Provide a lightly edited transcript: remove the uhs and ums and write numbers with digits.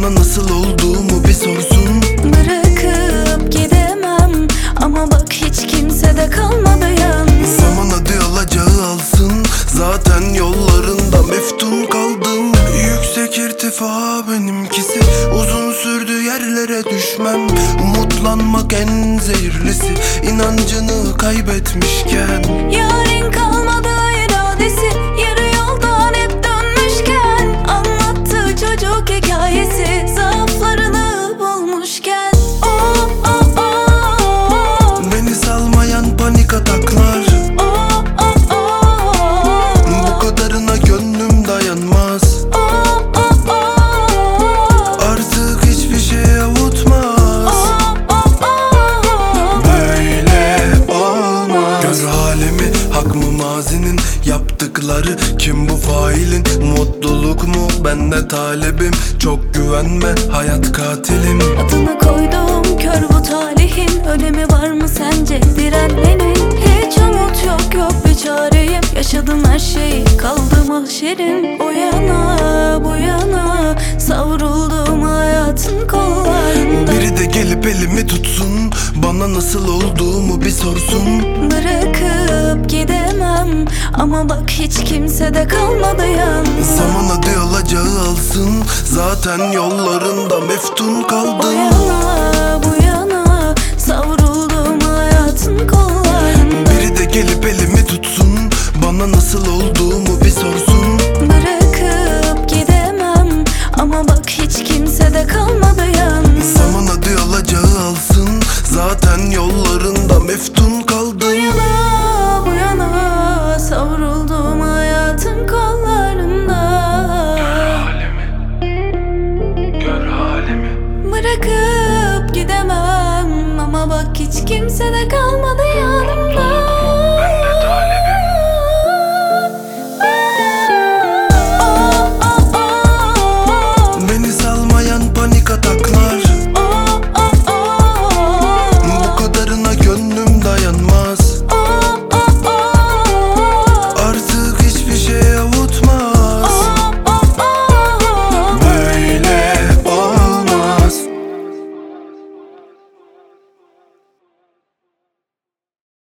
Bana nasıl olduğumu bir sorsun. Bırakıp gidemem ama bak hiç kimse de kalmadı yalnız. Zaman hadi alacağı alsın, zaten yollarında meftun kaldım. Yüksek irtifa benimkisi, uzun sürdü yerlere düşmem. Umutlanmak en zehirlisi, inancını kaybetmişken. Yarın kalmadı iradesi, yarı yoldan hep dönmüşken. Anlattı çocuk hikayesi, zaaflarını bulmuşken. Oh, oh, oh. Beni salmayan panik ataklar, Oh, oh, oh. bu kadarına gönlüm dayanmaz. Oh, oh, oh. Artık hiçbir şey avutmaz. Oh, oh, oh. Böyle olmaz. Gör halimi, hak mı mazinin yaptıkları? Kim bu failin? Mutluluk mu? Ben de talebim. Çok güvenme, hayat katilim. Adını koydum kör bu talihin, önemi var mı sence direnmenin? Hiç umut yok, yok bir çareyim. Yaşadım her şeyi, kaldı mahşerim. O yana bu yana savruldum hayatın kollarında. Biri de gelip elimi tutsun, bana nasıl olduğumu bir sorsun. Bırakıp gidemem ama bak hiç kimse de kalmadı yalnız. Zaman hadi alacağı alsın, zaten yollarında meftun O kaldım. yana bu yana